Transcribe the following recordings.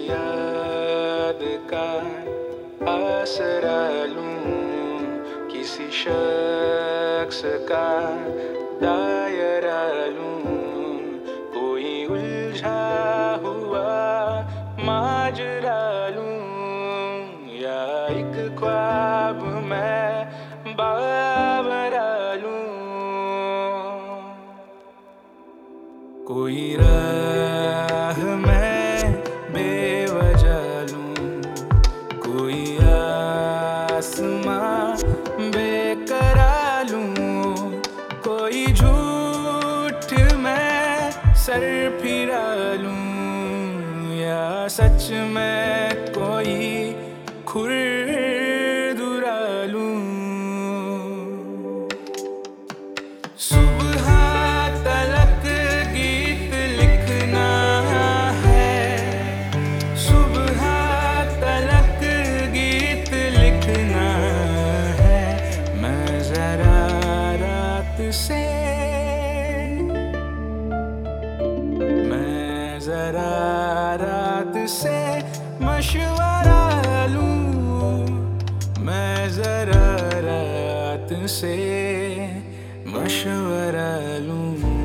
याद का आसरा लूं, किसी शख्स का दायरा लूं, कोई उलझा हुआ माजरा लूं, या एक ख्वाब मैं बावरा लूं। कोई राह मैं बेवजह लूं, कोई आसमां बेकरार लूं, कोई झूठ मैं सर फिरा लूं, या सच में कोई खुरदुरा लूं। सुबह तलक गीत लिखना है, सुबह तलक गीत लिखना है, मैं जरा रात से, मैं जरा रात से मशवरा लूं, मैं जरा रात से मशवरा लूं।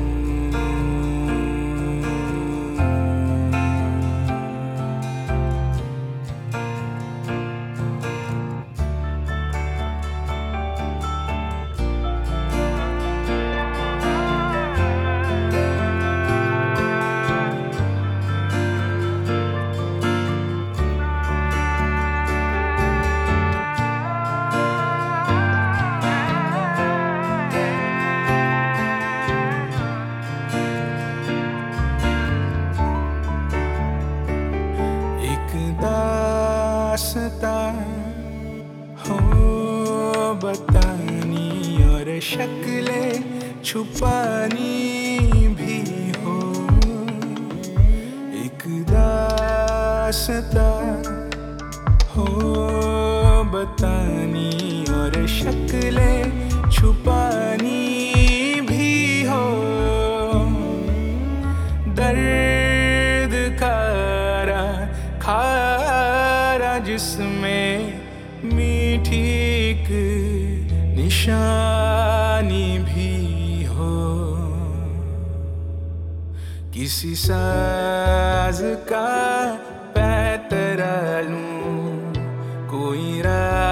दास्तां हो बतानी और शक्लें छुपानी भी हो, एक दास्तां हो बतानी और शक्लें छुपानी भी हो, दर्द खारा जिसमें मीठी एक निशानी भी हो, किसी साज का पैतरा लूं, कोई